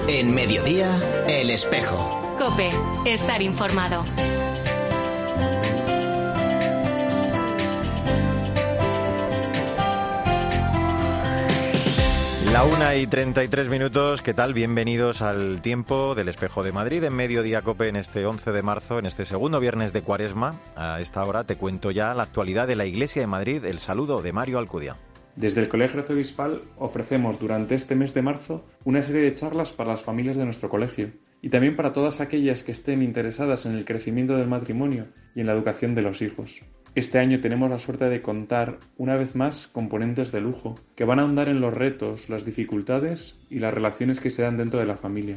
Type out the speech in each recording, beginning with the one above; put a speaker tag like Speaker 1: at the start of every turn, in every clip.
Speaker 1: En Mediodía, El Espejo.
Speaker 2: COPE, estar informado.
Speaker 3: La 1:33, ¿qué tal? Bienvenidos al tiempo del Espejo de Madrid en Mediodía COPE en este 11 de marzo, en este segundo viernes de Cuaresma. A esta hora te cuento ya la actualidad de la Iglesia de Madrid, el saludo de Mario Alcudia.
Speaker 4: Desde el Colegio Arzobispal ofrecemos durante este mes de marzo una serie de charlas para las familias de nuestro colegio y también para todas aquellas que estén interesadas en el crecimiento del matrimonio y en la educación de los hijos. Este año tenemos la suerte de contar una vez más con ponentes de lujo que van a ahondar en los retos, las dificultades y las relaciones que se dan dentro de la familia.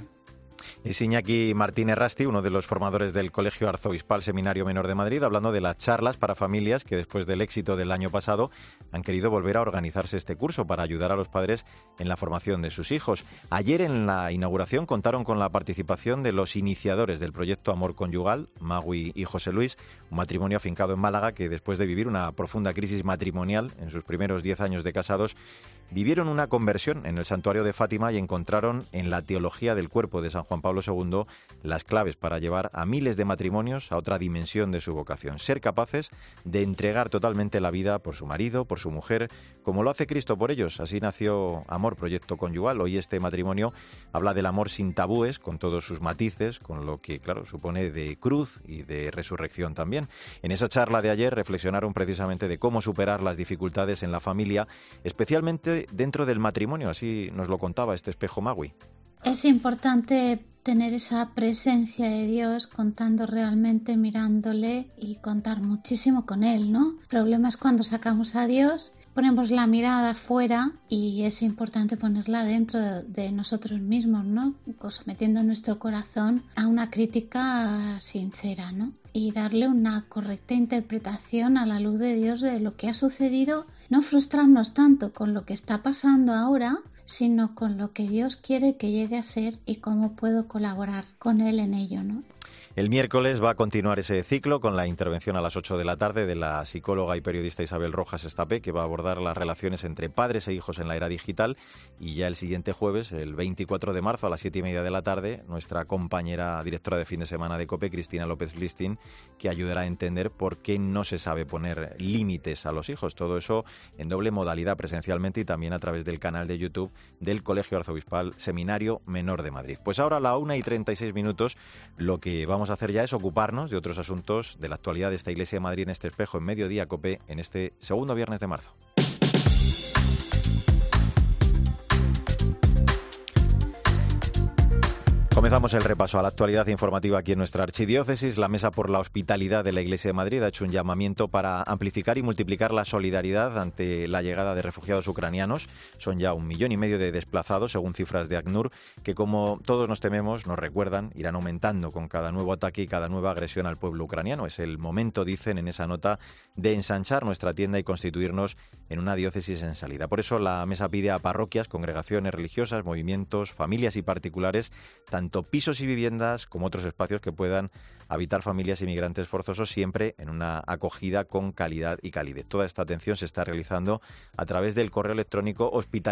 Speaker 3: Es Iñaki Martínez Rasti, uno de los formadores del Colegio Arzobispal Seminario Menor de Madrid, hablando de las charlas para familias que después del éxito del año pasado han querido volver a organizarse este curso para ayudar a los padres en la formación de sus hijos. Ayer en la inauguración contaron con la participación de los iniciadores del proyecto Amor Conyugal, Magui y José Luis, un matrimonio afincado en Málaga que después de vivir una profunda crisis matrimonial en sus primeros 10 años de casados, vivieron una conversión en el santuario de Fátima y encontraron en la teología del cuerpo de San Juan Pablo II las claves para llevar a miles de matrimonios a otra dimensión de su vocación. Ser capaces de entregar totalmente la vida por su marido, por su mujer, como lo hace Cristo por ellos. Así nació Amor, proyecto conyugal. Hoy este matrimonio habla del amor sin tabúes, con todos sus matices, con lo que, claro, supone de cruz y de resurrección también. En esa charla de ayer reflexionaron precisamente de cómo superar las dificultades en la familia, especialmente dentro del matrimonio. Así nos lo contaba este espejo Magui.
Speaker 5: Es importante tener esa presencia de Dios contando realmente, mirándole y contar muchísimo con Él, ¿no? El problema es cuando sacamos a Dios, ponemos la mirada fuera y es importante ponerla dentro de nosotros mismos, ¿no? Metiendo nuestro corazón a una crítica sincera, ¿no? Y darle una correcta interpretación a la luz de Dios de lo que ha sucedido, no frustrarnos tanto con lo que está pasando ahora, sino con lo que Dios quiere que llegue a ser y cómo puedo colaborar con Él en ello, ¿no?
Speaker 3: El miércoles va a continuar ese ciclo con la intervención a las 8 de la tarde de la psicóloga y periodista Isabel Rojas Estapé, que va a abordar las relaciones entre padres e hijos en la era digital. Y ya el siguiente jueves, el 24 de marzo a las 7:30 de la tarde, nuestra compañera directora de fin de semana de COPE, Cristina López Listín, que ayudará a entender por qué no se sabe poner límites a los hijos. Todo eso en doble modalidad, presencialmente y también a través del canal de YouTube del Colegio Arzobispal Seminario Menor de Madrid. Pues ahora a la 1:36, lo que vamos a hacer ya es ocuparnos de otros asuntos de la actualidad de esta Iglesia de Madrid en este espejo en Mediodía COPE en este segundo viernes de marzo. Comenzamos el repaso a la actualidad informativa aquí en nuestra archidiócesis. La Mesa por la Hospitalidad de la Iglesia de Madrid ha hecho un llamamiento para amplificar y multiplicar la solidaridad ante la llegada de refugiados ucranianos. Son ya 1,5 millones de desplazados, según cifras de ACNUR, que como todos nos tememos, nos recuerdan, irán aumentando con cada nuevo ataque y cada nueva agresión al pueblo ucraniano. Es el momento, dicen en esa nota, de ensanchar nuestra tienda y constituirnos en una diócesis en salida. Por eso la Mesa pide a parroquias, congregaciones religiosas, movimientos, familias y particulares, tanto pisos y viviendas como otros espacios que puedan habitar familias inmigrantes forzosos, siempre en una acogida con calidad y calidez. Toda esta atención se está realizando a través del correo electrónico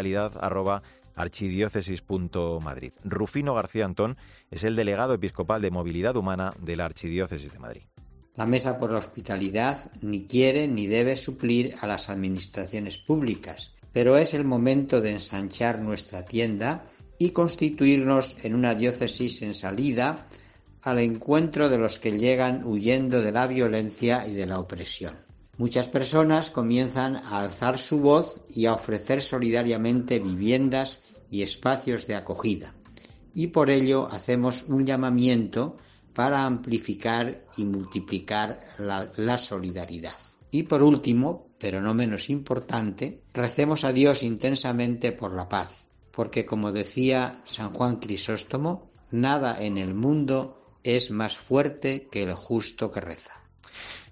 Speaker 3: hospitalidad@archidiócesis.madrid. Rufino García Antón es el delegado episcopal de Movilidad Humana de la Archidiócesis de Madrid.
Speaker 6: La Mesa por la Hospitalidad ni quiere ni debe suplir a las administraciones públicas, pero es el momento de ensanchar nuestra tienda y constituirnos en una diócesis en salida al encuentro de los que llegan huyendo de la violencia y de la opresión. Muchas personas comienzan a alzar su voz y a ofrecer solidariamente viviendas y espacios de acogida, y por ello hacemos un llamamiento para amplificar y multiplicar la solidaridad. Y por último, pero no menos importante, recemos a Dios intensamente por la paz, porque como decía San Juan Crisóstomo, nada en el mundo es más fuerte que el justo que reza.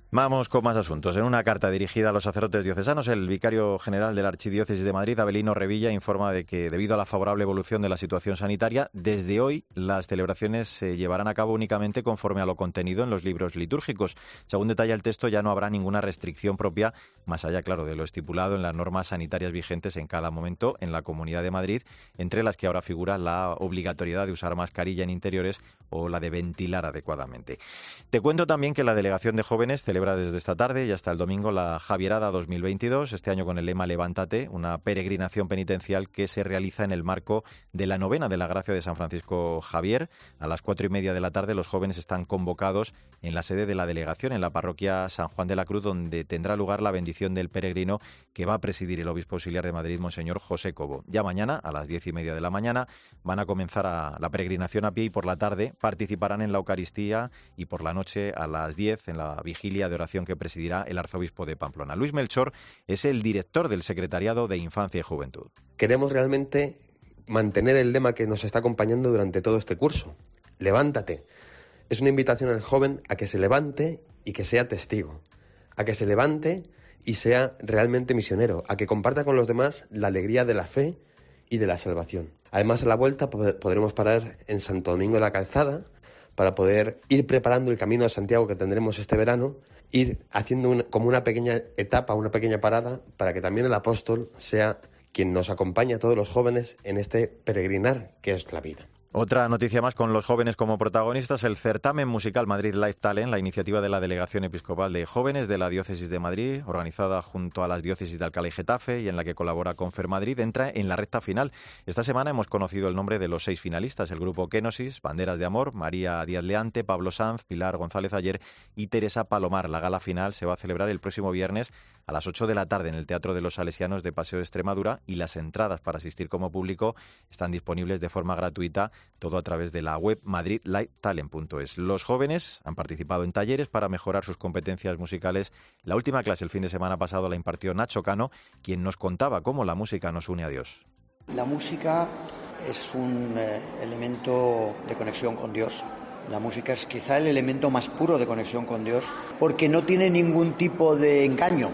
Speaker 3: Vamos con más asuntos. En una carta dirigida a los sacerdotes diocesanos, el vicario general de la Archidiócesis de Madrid, Avelino Revilla, informa de que debido a la favorable evolución de la situación sanitaria, desde hoy las celebraciones se llevarán a cabo únicamente conforme a lo contenido en los libros litúrgicos. Según detalla el texto, ya no habrá ninguna restricción propia, más allá, claro, de lo estipulado en las normas sanitarias vigentes en cada momento en la Comunidad de Madrid, entre las que ahora figura la obligatoriedad de usar mascarilla en interiores o la de ventilar adecuadamente. Te cuento también que la Delegación de Jóvenes celebra desde esta tarde y hasta el domingo la Javierada 2022, este año con el lema Levántate, una peregrinación penitencial que se realiza en el marco de la novena de la Gracia de San Francisco Javier. A las 4:30 de la tarde los jóvenes están convocados en la sede de la delegación, en la parroquia San Juan de la Cruz, donde tendrá lugar la bendición del peregrino que va a presidir el obispo auxiliar de Madrid, Monseñor José Cobo. Ya mañana, a las 10:30 de la mañana, van a comenzar la peregrinación a pie y por la tarde participarán en la Eucaristía y por la noche a las 10 en la vigilia de oración que presidirá el arzobispo de Pamplona. Luis Melchor es el director del Secretariado de Infancia y Juventud.
Speaker 7: Queremos realmente mantener el lema que nos está acompañando durante todo este curso. Levántate. Es una invitación al joven a que se levante y que sea testigo, a que se levante y sea realmente misionero, a que comparta con los demás la alegría de la fe y de la salvación. Además, a la vuelta podremos parar en Santo Domingo de la Calzada para poder ir preparando el camino a Santiago que tendremos este verano, ir haciendo como una pequeña etapa, una pequeña parada, para que también el apóstol sea quien nos acompañe a todos los jóvenes en este peregrinar que es la vida.
Speaker 3: Otra noticia más con los jóvenes como protagonistas, el certamen musical Madrid Live Talent, la iniciativa de la Delegación Episcopal de Jóvenes de la Diócesis de Madrid, organizada junto a las diócesis de Alcalá y Getafe y en la que colabora Confer Madrid, entra en la recta final. Esta semana hemos conocido el nombre de los 6 finalistas, el grupo Kenosis, Banderas de Amor, María Díaz Leante, Pablo Sanz, Pilar González Ayer y Teresa Palomar. La gala final se va a celebrar el próximo viernes a las 8 de la tarde en el Teatro de los Salesianos de Paseo de Extremadura y las entradas para asistir como público están disponibles de forma gratuita, todo a través de la web madridlivetalent.es. Los jóvenes han participado en talleres para mejorar sus competencias musicales. La última clase el fin de semana pasado la impartió Nacho Cano, quien nos contaba cómo la música nos une a Dios.
Speaker 8: La música es un elemento de conexión con Dios. La música es quizá el elemento más puro de conexión con Dios, porque no tiene ningún tipo de engaño,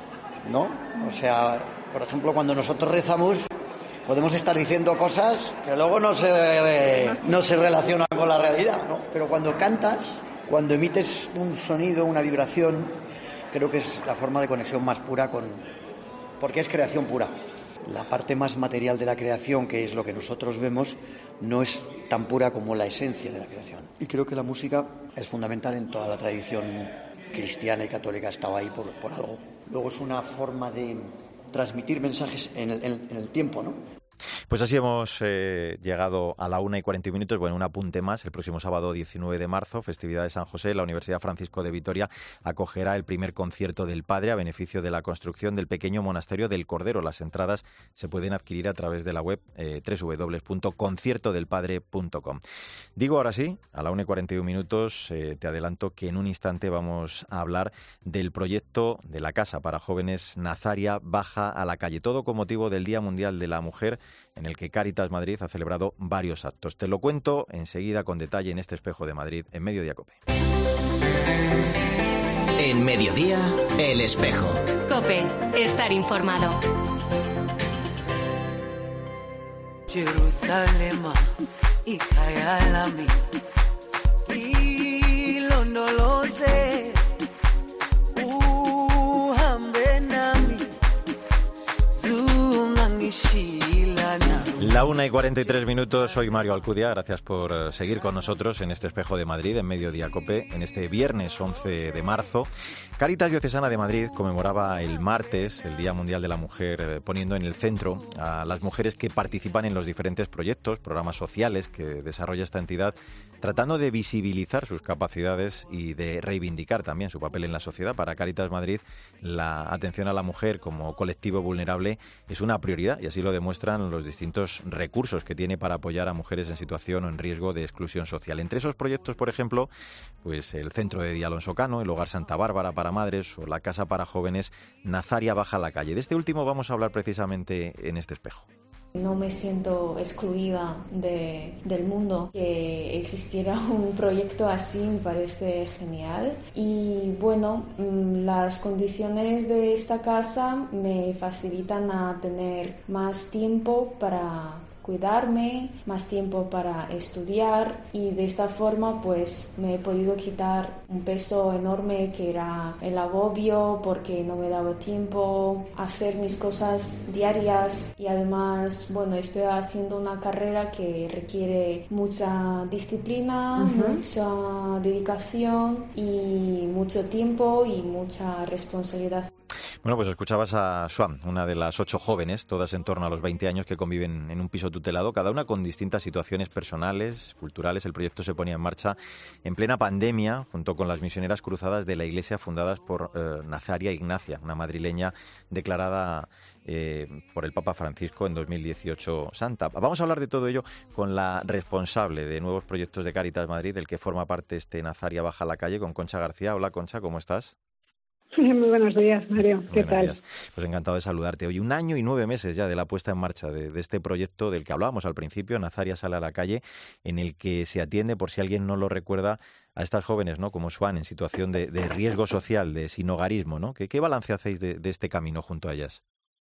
Speaker 8: ¿no? O sea, por ejemplo, cuando nosotros rezamos, podemos estar diciendo cosas que luego no se relacionan con la realidad, ¿no? Pero cuando cantas, cuando emites un sonido, una vibración, creo que es la forma de conexión más pura porque es creación pura. La parte más material de la creación, que es lo que nosotros vemos, no es tan pura como la esencia de la creación. Y creo que la música es fundamental en toda la tradición cristiana y católica, estaba ahí por algo. Luego es una forma de transmitir mensajes en el tiempo, ¿no?
Speaker 3: Pues así hemos llegado a la 1:41. Bueno, un apunte más. El próximo sábado 19 de marzo, festividad de San José, la Universidad Francisco de Vitoria acogerá el primer concierto del Padre a beneficio de la construcción del pequeño monasterio del Cordero. Las entradas se pueden adquirir a través de la web www.conciertodelpadre.com. Digo ahora sí, a la 1:41, te adelanto que en un instante vamos a hablar del proyecto de la Casa para Jóvenes Nazaria Baja a la Calle. Todo con motivo del Día Mundial de la Mujer, en el que Cáritas Madrid ha celebrado varios actos. Te lo cuento enseguida con detalle en este Espejo de Madrid, en Mediodía COPE.
Speaker 1: En Mediodía, El Espejo.
Speaker 2: COPE, estar informado.
Speaker 9: Jerusalem, ikayalami, ilondoloze, uhambe nami, zungangishilana.
Speaker 3: La 1:43, soy Mario Alcudia, gracias por seguir con nosotros en este Espejo de Madrid, en Mediodía COPE, en este viernes 11 de marzo. Cáritas Diocesana de Madrid conmemoraba el martes el Día Mundial de la Mujer, poniendo en el centro a las mujeres que participan en los diferentes proyectos, programas sociales que desarrolla esta entidad, tratando de visibilizar sus capacidades y de reivindicar también su papel en la sociedad. Para Cáritas Madrid, la atención a la mujer como colectivo vulnerable es una prioridad y así lo demuestran los distintos recursos que tiene para apoyar a mujeres en situación o en riesgo de exclusión social. Entre esos proyectos, por ejemplo, pues el Centro de Día Alonso Cano, el Hogar Santa Bárbara para Madres o la Casa para Jóvenes Nazaria Baja a la Calle. De este último vamos a hablar precisamente en este Espejo.
Speaker 10: No me siento excluida del mundo. Que existiera un proyecto así me parece genial. Y bueno, las condiciones de esta casa me facilitan a tener más tiempo para cuidarme, más tiempo para estudiar, y de esta forma pues me he podido quitar un peso enorme que era el agobio porque no me daba tiempo a hacer mis cosas diarias. Y además, bueno, estoy haciendo una carrera que requiere mucha disciplina, mucha dedicación y mucho tiempo y mucha responsabilidad.
Speaker 3: Bueno, pues escuchabas a Swan, una de las 8 jóvenes, todas en torno a los 20 años, que conviven en un piso tutelado, cada una con distintas situaciones personales, culturales. El proyecto se ponía en marcha en plena pandemia, junto con las misioneras cruzadas de la Iglesia fundadas por Nazaria Ignacia, una madrileña declarada por el Papa Francisco en 2018 santa. Vamos a hablar de todo ello con la responsable de nuevos proyectos de Cáritas Madrid, del que forma parte Nazaria Baja a la Calle, con Concha García. Hola, Concha, ¿cómo estás?
Speaker 11: Muy buenos días, Mario. ¿Qué tal?
Speaker 3: Pues encantado de saludarte. Hoy 1 año y 9 meses ya de la puesta en marcha de este proyecto del que hablábamos al principio, Nazaria Sale a la Calle, en el que se atiende, por si alguien no lo recuerda, a estas jóvenes, ¿no?, como Swan, en situación de riesgo social, de sinhogarismo, ¿no? ¿Qué balance hacéis de este camino junto a ellas?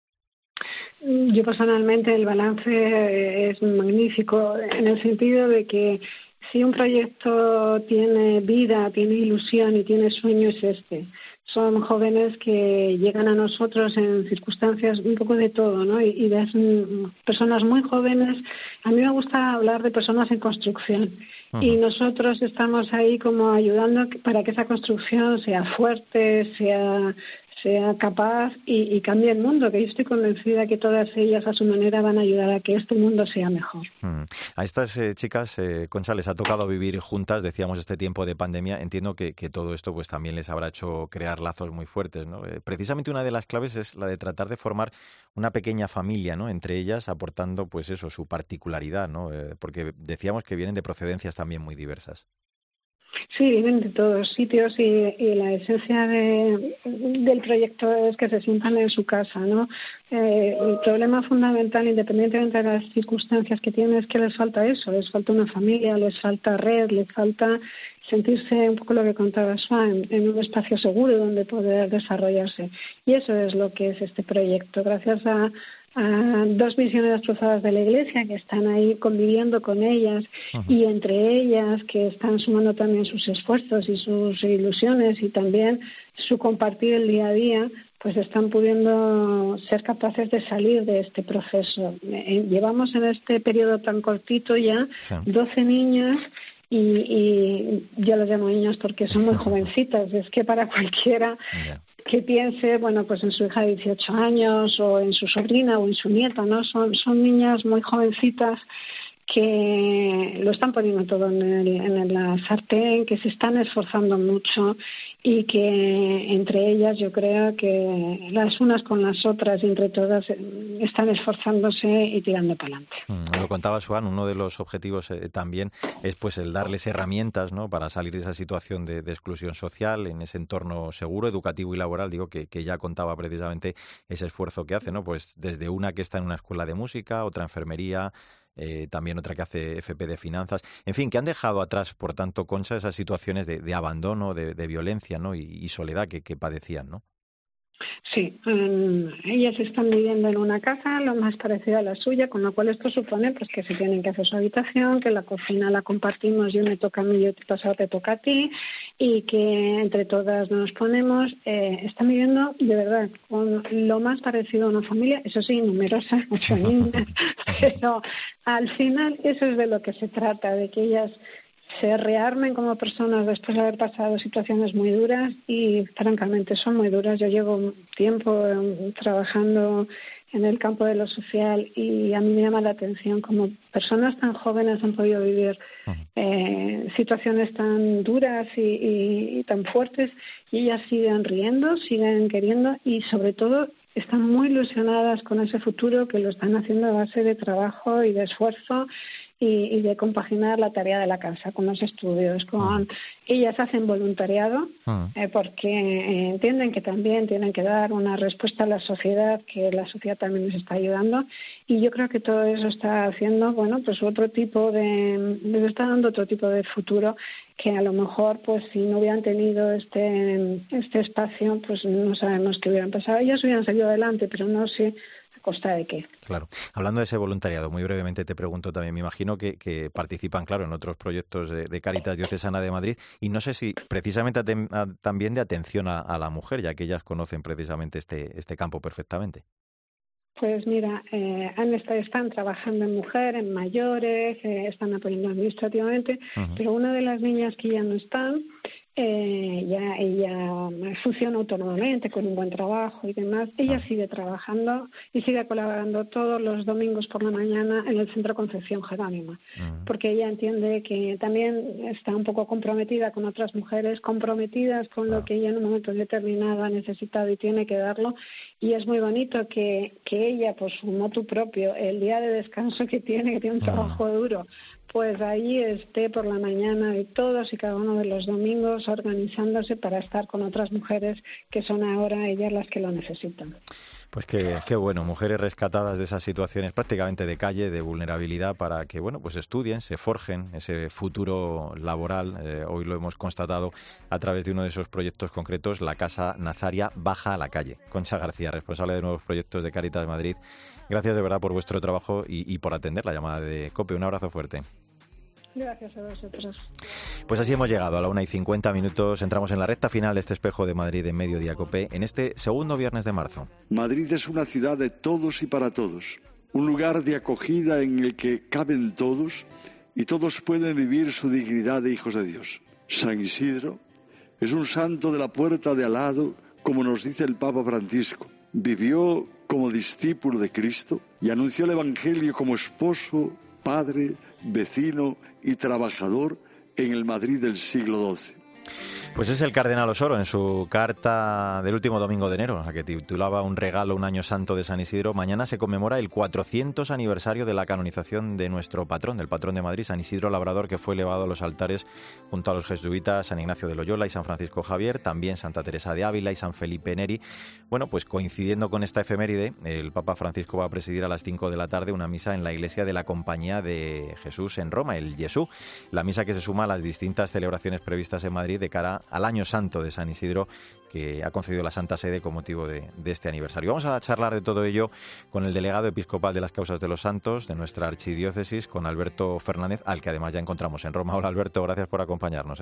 Speaker 11: Yo personalmente el balance es magnífico, en el sentido de que si un proyecto tiene vida, tiene ilusión y tiene sueño, es este. Son jóvenes que llegan a nosotros en circunstancias un poco de todo, ¿no? Y ves personas muy jóvenes. A mí me gusta hablar de personas en construcción. Y nosotros estamos ahí como ayudando para que esa construcción sea fuerte, sea capaz y cambie el mundo, que yo estoy convencida que todas ellas a su manera van a ayudar a que este mundo sea mejor.
Speaker 3: A estas chicas, Concha, les ha tocado vivir juntas, decíamos, este tiempo de pandemia. Entiendo que todo esto pues también les habrá hecho crear lazos muy fuertes, ¿no? Precisamente una de las claves es la de tratar de formar una pequeña familia, ¿no?, entre ellas, aportando pues eso, su particularidad, ¿no? Porque decíamos que vienen de procedencias también muy diversas.
Speaker 11: Sí, vienen de todos sitios y la esencia del proyecto es que se sientan en su casa, ¿no? El problema fundamental, independientemente de las circunstancias que tienen, es que les falta eso, les falta una familia, les falta red, les falta sentirse un poco lo que contaba Swan, en un espacio seguro donde poder desarrollarse. Y eso es lo que es este proyecto. Gracias a 2 misioneras cruzadas de la Iglesia que están ahí conviviendo con ellas y entre ellas que están sumando también sus esfuerzos y sus ilusiones y también su compartir el día a día, pues están pudiendo ser capaces de salir de este proceso. Llevamos en este periodo tan cortito ya 12 niñas y yo las llamo niñas porque son muy jovencitas. Es que para cualquiera que piense, bueno, pues en su hija de 18 años o en su sobrina o en su nieta, ¿no? Son niñas muy jovencitas que lo están poniendo todo en la sartén, que se están esforzando mucho y que entre ellas yo creo que las unas con las otras y entre todas están esforzándose y tirando para adelante.
Speaker 3: Lo contaba Swan, uno de los objetivos también es pues el darles herramientas, ¿no?, para salir de esa situación de exclusión social en ese entorno seguro, educativo y laboral. Digo que ya contaba precisamente ese esfuerzo que hace, ¿no? Pues desde una que está en una escuela de música, otra enfermería, también otra que hace FP de finanzas, en fin, que han dejado atrás, por tanto, Concha, esas situaciones de abandono, de violencia, ¿no?, y soledad que padecían, ¿no?
Speaker 11: Sí, ellas están viviendo en una casa lo más parecida a la suya, con lo cual esto supone pues que se tienen que hacer su habitación, que la cocina la compartimos, yo me toca a mí, yo te paso, te toca a ti, y que entre todas nos ponemos. Están viviendo de verdad con lo más parecido a una familia, eso sí, numerosa, 8 niñas, pero al final eso es de lo que se trata, de que ellas se rearmen como personas después de haber pasado situaciones muy duras y francamente son muy duras. Yo llevo tiempo trabajando en el campo de lo social y a mí me llama la atención cómo personas tan jóvenes han podido vivir situaciones tan duras y tan fuertes y ellas siguen riendo, siguen queriendo y sobre todo están muy ilusionadas con ese futuro, que lo están haciendo a base de trabajo y de esfuerzo y de compaginar la tarea de la casa con los estudios. Ellas hacen voluntariado porque entienden que también tienen que dar una respuesta a la sociedad, que la sociedad también les está ayudando, y yo creo que todo eso está haciendo, pues les está dando otro tipo de futuro que a lo mejor, pues si no hubieran tenido este espacio, pues no sabemos qué hubieran pasado. Ellas hubieran salido adelante, pero no sé a costa de qué.
Speaker 3: Claro. Hablando de ese voluntariado, muy brevemente te pregunto también, me imagino que participan, claro, en otros proyectos de Cáritas Diocesana de Madrid, y no sé si precisamente también de atención a la mujer, ya que ellas conocen precisamente este campo perfectamente.
Speaker 11: Pues mira, están trabajando en mujer, en mayores, están apoyando administrativamente, pero una de las niñas que ya no están, ella funciona autónomamente con un buen trabajo y demás. Ella sigue trabajando y sigue colaborando todos los domingos por la mañana en el Centro Concepción Jerónima, porque ella entiende que también está un poco comprometida con otras mujeres, comprometidas con lo que ella en un momento determinado ha necesitado y tiene que darlo, y es muy bonito que ella, por su motu propio, el día de descanso que tiene un trabajo duro, pues ahí esté por la mañana de todos y cada uno de los domingos organizándose para estar con otras mujeres que son ahora ellas las que lo necesitan.
Speaker 3: Pues qué bueno, mujeres rescatadas de esas situaciones prácticamente de calle, de vulnerabilidad, para que pues estudien, se forjen ese futuro laboral. Hoy lo hemos constatado a través de uno de esos proyectos concretos, la Casa Nazaria Baja a la Calle. Concha García, responsable de nuevos proyectos de Cáritas Madrid. Gracias de verdad por vuestro trabajo y por atender la llamada de COPE. Un abrazo fuerte.
Speaker 11: Gracias a vosotros.
Speaker 3: Pues así hemos llegado a la 1:50. Entramos en la recta final de este Espejo de Madrid en Mediodía COPE en este segundo viernes de marzo.
Speaker 12: Madrid es una ciudad de todos y para todos. Un lugar de acogida en el que caben todos y todos pueden vivir su dignidad de hijos de Dios. San Isidro es un santo de la puerta de al lado, como nos dice el Papa Francisco. Vivió como discípulo de Cristo y anunció el Evangelio como esposo, padre, vecino y trabajador en el Madrid del siglo XII.
Speaker 3: Pues es el cardenal Osoro en su carta del último domingo de enero, la que titulaba Un regalo, un año santo de San Isidro. Mañana se conmemora el 400 aniversario de la canonización de nuestro patrón, del patrón de Madrid, San Isidro Labrador, que fue elevado a los altares junto a los jesuitas San Ignacio de Loyola y San Francisco Javier, también Santa Teresa de Ávila y San Felipe Neri. Bueno, pues coincidiendo con esta efeméride, el Papa Francisco va a presidir a las 5 de la tarde una misa en la iglesia de la Compañía de Jesús en Roma, el Jesús, la misa que se suma a las distintas celebraciones previstas en Madrid de cara al año santo de San Isidro que ha concedido la Santa Sede con motivo de este aniversario. Vamos a charlar de todo ello con el delegado episcopal de las Causas de los Santos de nuestra archidiócesis, con Alberto Fernández, al que además ya encontramos en Roma. Hola Alberto, gracias por acompañarnos.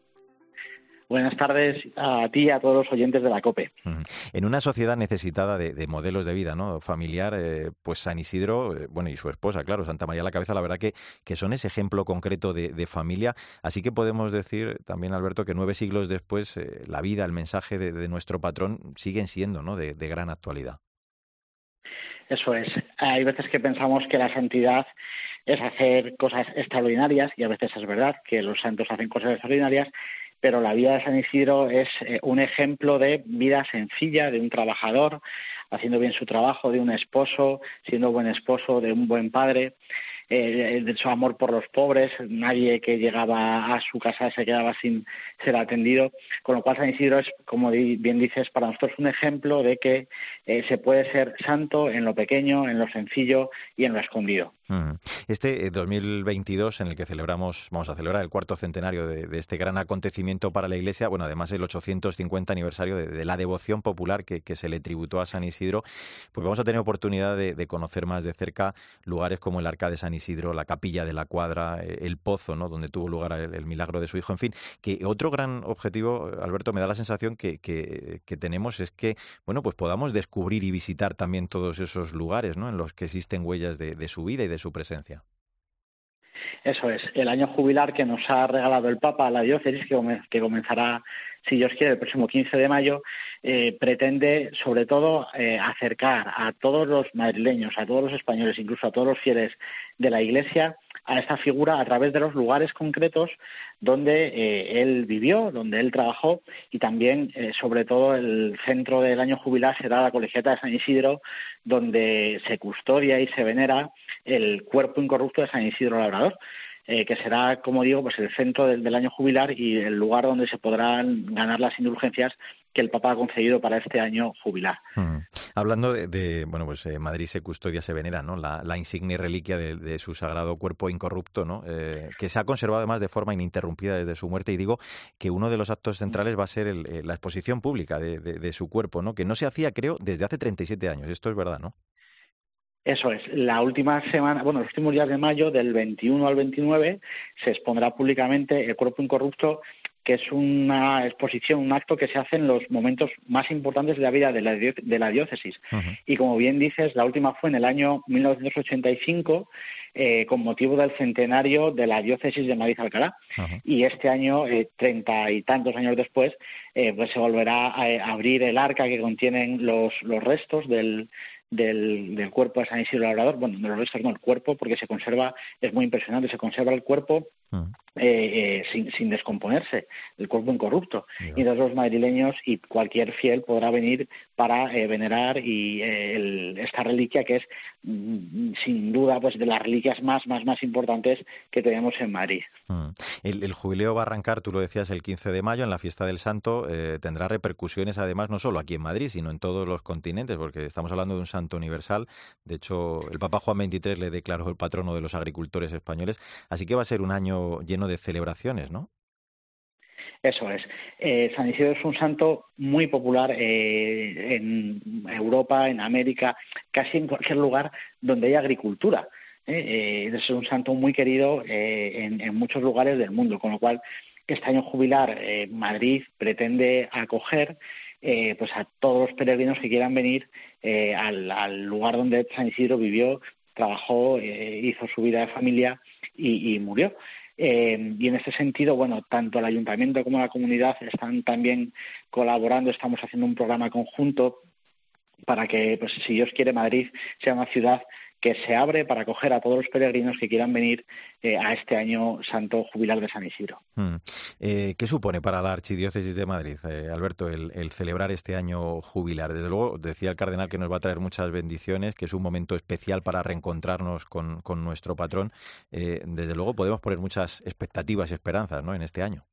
Speaker 13: Buenas tardes a ti y a todos los oyentes de la COPE.
Speaker 3: En una sociedad necesitada de modelos de vida, ¿no?, familiar, pues San Isidro, y su esposa, claro, Santa María la Cabeza, la verdad que son ese ejemplo concreto de familia. Así que podemos decir también, Alberto, que 9 siglos después la vida, el mensaje de nuestro patrón siguen siendo, ¿no?, de gran actualidad.
Speaker 13: Eso es. Hay veces que pensamos que la santidad es hacer cosas extraordinarias, y a veces es verdad que los santos hacen cosas extraordinarias, pero la vida de San Isidro es un ejemplo de vida sencilla, de un trabajador, haciendo bien su trabajo, de un esposo, siendo buen esposo, de un buen padre, de su amor por los pobres. Nadie que llegaba a su casa se quedaba sin ser atendido, con lo cual San Isidro es, como bien dices, para nosotros un ejemplo de que se puede ser santo en lo pequeño, en lo sencillo y en lo escondido.
Speaker 3: Este 2022, en el que vamos a celebrar el 4º centenario de este gran acontecimiento para la Iglesia, además el 850 aniversario de la devoción popular que se le tributó a San Isidro, pues vamos a tener oportunidad de conocer más de cerca lugares como el Arca de San Isidro, la Capilla de la Cuadra, el Pozo, ¿no?, donde tuvo lugar el milagro de su hijo. En fin, que otro gran objetivo, Alberto, me da la sensación que tenemos es que, pues podamos descubrir y visitar también todos esos lugares, ¿no?, en los que existen huellas de su vida y de su presencia.
Speaker 13: Eso es, el año jubilar que nos ha regalado el Papa a la diócesis, que comenzará si Dios quiere, el próximo 15 de mayo, pretende sobre todo acercar a todos los madrileños, a todos los españoles, incluso a todos los fieles de la Iglesia, a esta figura a través de los lugares concretos donde él vivió, donde él trabajó, y también, sobre todo, el centro del año jubilar será la Colegiata de San Isidro, donde se custodia y se venera el cuerpo incorrupto de San Isidro Labrador, que será, como digo, pues el centro del año jubilar y el lugar donde se podrán ganar las indulgencias que el Papa ha concedido para este año jubilar.
Speaker 3: Hablando bueno, pues Madrid se custodia, se venera, ¿no? La insignia y reliquia de su sagrado cuerpo incorrupto, ¿no? Que se ha conservado además de forma ininterrumpida desde su muerte, y digo que uno de los actos centrales va a ser la exposición pública de su cuerpo, ¿no? Que no se hacía, creo, desde hace 37 años. Esto es verdad, ¿no?
Speaker 13: Eso es. La última semana, los últimos días de mayo, del 21 al 29, se expondrá públicamente el cuerpo incorrupto, que es una exposición, un acto que se hace en los momentos más importantes de la vida de la diócesis. Uh-huh. Y como bien dices, la última fue en el año 1985, con motivo del centenario de la diócesis de Madrid-Alcalá. Uh-huh. Y este año, 30 y tantos años después, pues se volverá a abrir el arca que contienen los restos del cuerpo de San Isidro Labrador. Bueno, de los restos no, el cuerpo, porque se conserva, es muy impresionante, se conserva el cuerpo sin descomponerse, el cuerpo incorrupto. Yeah. Y entonces los madrileños y cualquier fiel podrá venir para venerar esta reliquia, que es sin duda pues de las reliquias más importantes que tenemos en Madrid.
Speaker 3: El jubileo va a arrancar, tú lo decías, el 15 de mayo en la fiesta del Santo. Tendrá repercusiones además no solo aquí en Madrid, sino en todos los continentes, porque estamos hablando de un santo universal. De hecho, el Papa Juan XXIII le declaró el patrono de los agricultores españoles, así que va a ser un año lleno de celebraciones, ¿no?
Speaker 13: Eso es. San Isidro es un santo muy popular en Europa, en América, casi en cualquier lugar donde hay agricultura. Es un santo muy querido en muchos lugares del mundo, con lo cual este año jubilar Madrid pretende acoger pues a todos los peregrinos que quieran venir al lugar donde San Isidro vivió, trabajó, hizo su vida de familia y murió. Y en este sentido, bueno, tanto el ayuntamiento como la comunidad están también colaborando. Estamos haciendo un programa conjunto para que, pues, si Dios quiere, Madrid sea una ciudad que se abre para acoger a todos los peregrinos que quieran venir a este año santo jubilar de San Isidro.
Speaker 3: ¿Qué supone para la Archidiócesis de Madrid, Alberto, el celebrar este año jubilar? Desde luego, decía el cardenal que nos va a traer muchas bendiciones, que es un momento especial para reencontrarnos con nuestro patrón. Desde luego podemos poner muchas expectativas y esperanzas, ¿no?, en este año.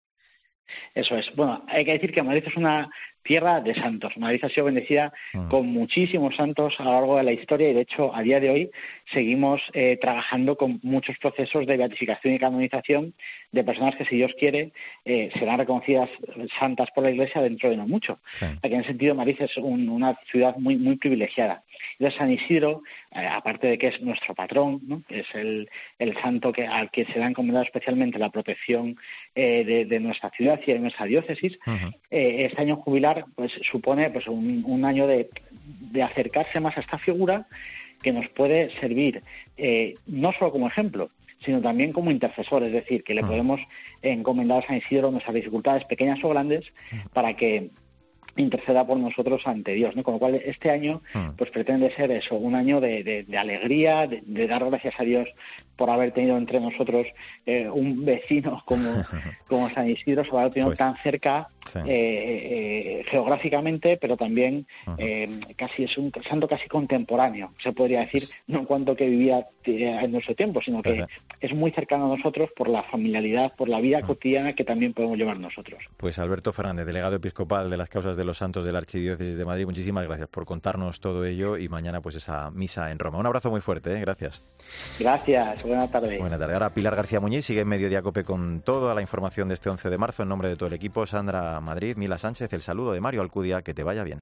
Speaker 13: Eso es. Bueno, hay que decir que Madrid es una tierra de santos. Madrid ha sido bendecida con muchísimos santos a lo largo de la historia, y de hecho a día de hoy seguimos trabajando con muchos procesos de beatificación y canonización de personas que, si Dios quiere, serán reconocidas santas por la Iglesia dentro de no mucho. Sí. Aquí, en ese sentido, Madrid es una ciudad muy privilegiada. Entonces, San Isidro, aparte de que es nuestro patrón, ¿no?, es el santo al que se le ha encomendado especialmente la protección de nuestra ciudad y de nuestra diócesis. Este año jubilar pues supone pues un año de acercarse más a esta figura, que nos puede servir no solo como ejemplo, sino también como intercesor. Es decir, que le podemos encomendar a San Isidro nuestras dificultades, pequeñas o grandes, para que interceda por nosotros ante Dios, ¿no? Con lo cual este año pues pretende ser eso, un año de alegría, de dar gracias a Dios por haber tenido entre nosotros un vecino como San Isidro, sobre haber tenido pues, tan cerca geográficamente, pero también casi es un santo casi contemporáneo, se podría decir, no en cuanto que vivía en nuestro tiempo, sino que es muy cercano a nosotros por la familiaridad, por la vida cotidiana que también podemos llevar nosotros.
Speaker 3: Pues Alberto Fernández, delegado episcopal de las causas de los santos de la Archidiócesis de Madrid, muchísimas gracias por contarnos todo ello, y mañana pues esa misa en Roma. Un abrazo muy fuerte, gracias.
Speaker 13: Gracias, buenas tardes.
Speaker 3: Buenas tardes. Ahora Pilar García Muñiz sigue en Mediodía COPE con toda la información de este 11 de marzo. En nombre de todo el equipo, Sandra Madrid, Mila Sánchez, el saludo de Mario Alcudia, que te vaya bien.